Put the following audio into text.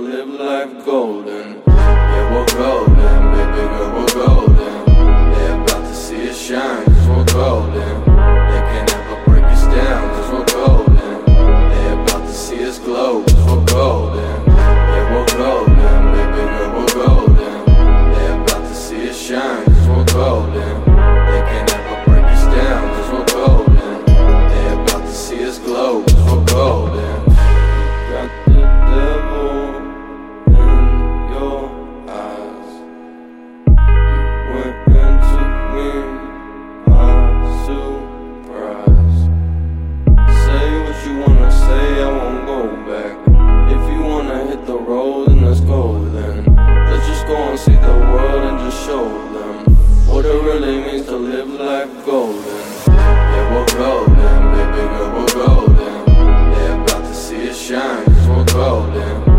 live life golden. Yeah, we're golden, baby girl, we're golden. They're about to see us shine, cause we're golden. They can never break us down, cause we're golden. They're about to see us glow, cause we're golden. Yeah, we're golden, baby girl, we're golden. They're about to see us shine, cause we're golden. They can never break us down, cause we're golden. They're about to see us glow, cause we're golden. Got the devil in your eyes. You went and took me by surprise. Say what you wanna say, I won't go back. If you wanna hit the road, then let's go then. Let's just go and see the world and just show them what it really means to live life golden. Yeah, we're golden, baby girl, we're golden. They're about to see us shine, cause we're golden.